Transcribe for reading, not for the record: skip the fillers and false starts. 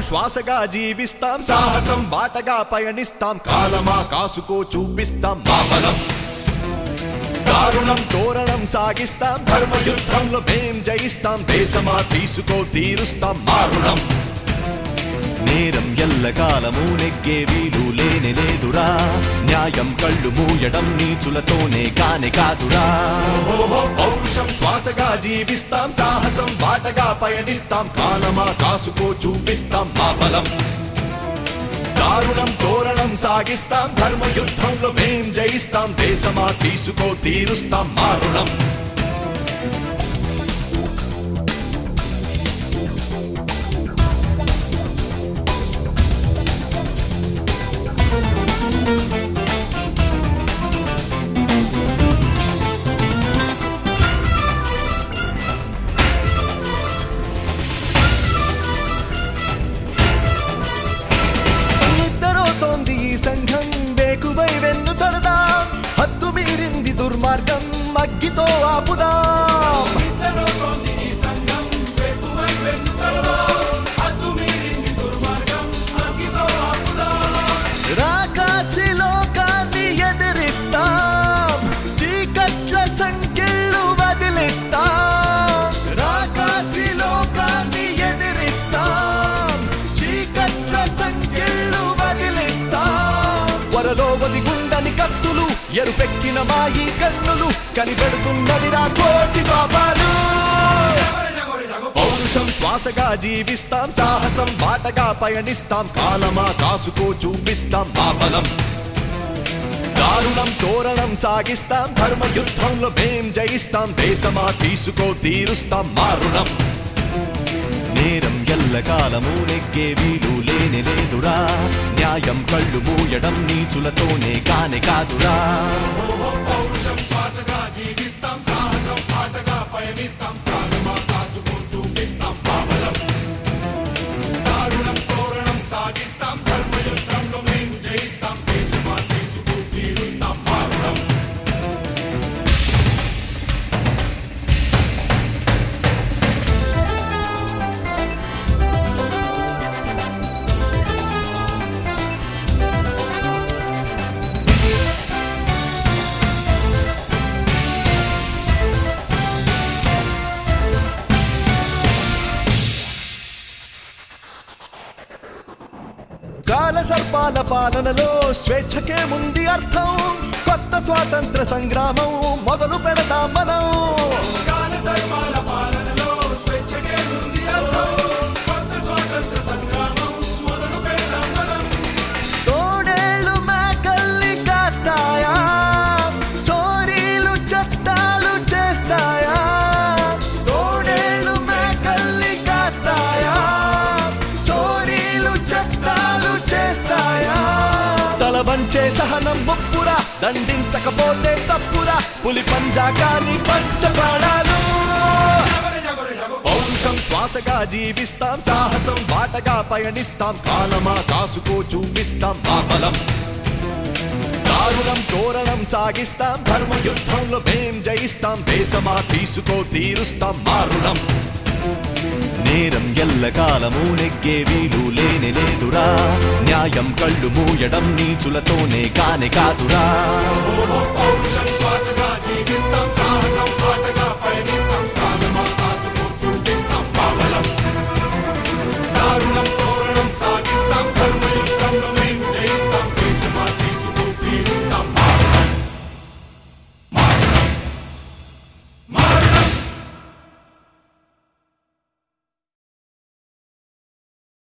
శ్వాసగా జీవిస్తాం సాహసం బాటగా పయనిస్తాం కాలమా కాసుకో చూపిస్తాం మా బలం దారుణం తోరణం సాగిస్తాం ధర్మ యుద్ధంలో మేం జయిస్తాం దేశమా తీసుకో తీరుస్తాం మారుణం నేరం ఎల్లకాలము నెగ్గే వీలు లేనే లేదురా న్యాయం కళ్ళు మూయడం నీచులతోనే కానే కాదురా పౌరుషం శ్వాసగా జీవిస్తాం సాహసం బాటగా పయనిస్తాం కాలమా కాసుకో చూపిస్తాం మా బలం దారుణం తోరణం సాగిస్తాం ధర్మ యుద్ధంలో మేం జయిస్తాం దేశమా తీసుకో తీరుస్తాం మారుణం సంఘం వేకువై వెన్ను తడదాం హద్దు మీరింది దుర్మార్గం అగ్గితో ఆపుదాం రాకాసి లోకాన్ని ఎదిరిస్తాం చీకట్ల సంకెళ్ళు వదిలిస్తాం రాకాసి లోకాన్ని ఎదిరిస్తాం చీకట్ల సంకెళ్ళు వరలో ఒదిగుండని కత్తులు ఎరుపెక్కిన మాయి కన్నులు కనిపెడుతున్నవిరా కోటి పాపాలు పౌరుషం శ్వాసగా జీవిస్తాం సాహసం బాటగా పయనిస్తాం కాలమా కాసుకో చూపిస్తాం మా బలం దారుణం తోరణం సాగిస్తాం ధర్మ యుద్ధంలో మేం జయిస్తాం దేశమా తీసుకో తీరుస్తాం మారుణం నేరం ఎల్లకాలము నెగ్గే వీలు లేనే లేదురా న్యాయం కళ్ళు మూయడం నీచులతోనే కానే కాదురా పౌరుషం శ్వాసగా జీవిస్తాం సాహసం బాటగా పయనిస్తాం కాలమా కాసుకో చూపిస్తాం మా బలం దారుణం తోరణం సాగిస్తాం ధర్మ యుద్ధంలో మేము జయిస్తాం దేశమా తీసుకో తీరుస్తాం మారుణం కాల సర్పాల పాలనలో స్వేచ్ఛకే ముందు అర్థం కొత్త స్వాతంత్ర సంగ్రామం మొదలు పెడతాం మనం కాల సర్పాల పాలనలో స్వేచ్ఛకే ముందు అర్థం కొత్త స్వాతంత్ర సంగ్రామం మొదలు పెడతాం మనం తోడేళ్ళు మేకల్ని కాస్తాయా చోరీలు చట్టాలు చేస్తాయా తోడేళ్ళు మేకల్ని కాస్తాయా తల వంచే సహనం ముప్పురా దండించకపోతే తప్పురా పులి పంజా కాని పంచపాడాలు పౌరుషం శ్వాసగా జీవిస్తాం సాహసం బాటగా పయనిస్తాం కాలమా కాసుకో చూపిస్తాం మా బలం దారుణం తోరణం సాగిస్తాం ధర్మ యుద్ధంలో మేం జయిస్తాం దేశమా తీసుకో తీరుస్తాం మారుణం నేరం ఎల్లకాలము నెగ్గే వీలు లేనే లేదురా న్యాయం కళ్ళు మూయడం నీచులతోనే కానే కాదురా పౌరుషం శ్వాసగా జీవిస్తాం